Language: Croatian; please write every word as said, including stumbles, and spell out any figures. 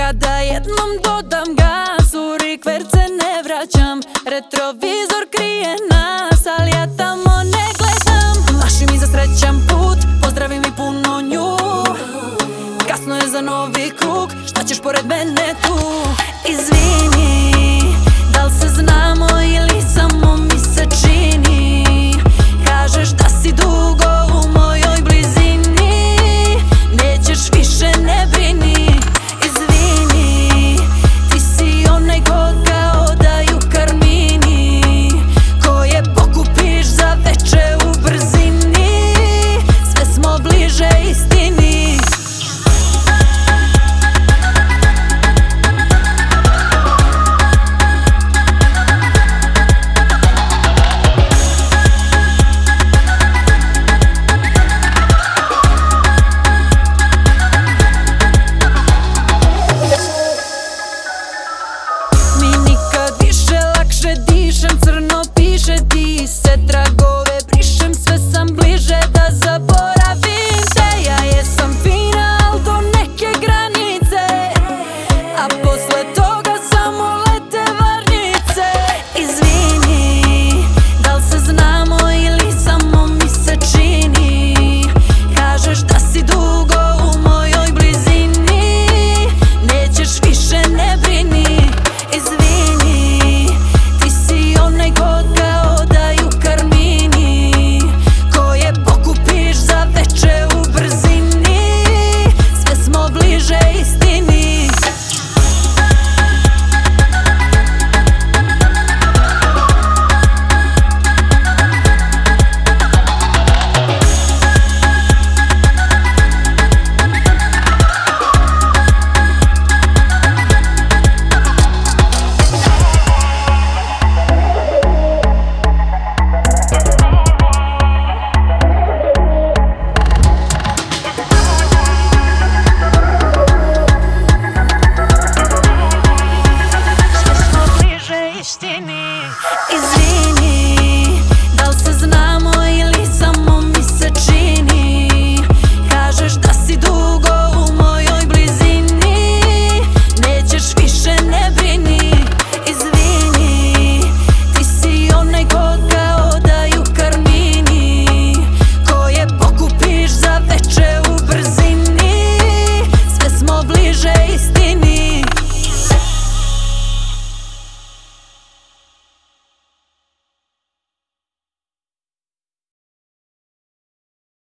Kada jednom dodam gas, u rikverce ne vraćam. Retrovizor krije nas, ali ja tamo ne gledam. Maši mi za srećan put, pozdravi mi puno nju. Kasno je za novi krug, šta ćeš pored mene tu? Izvini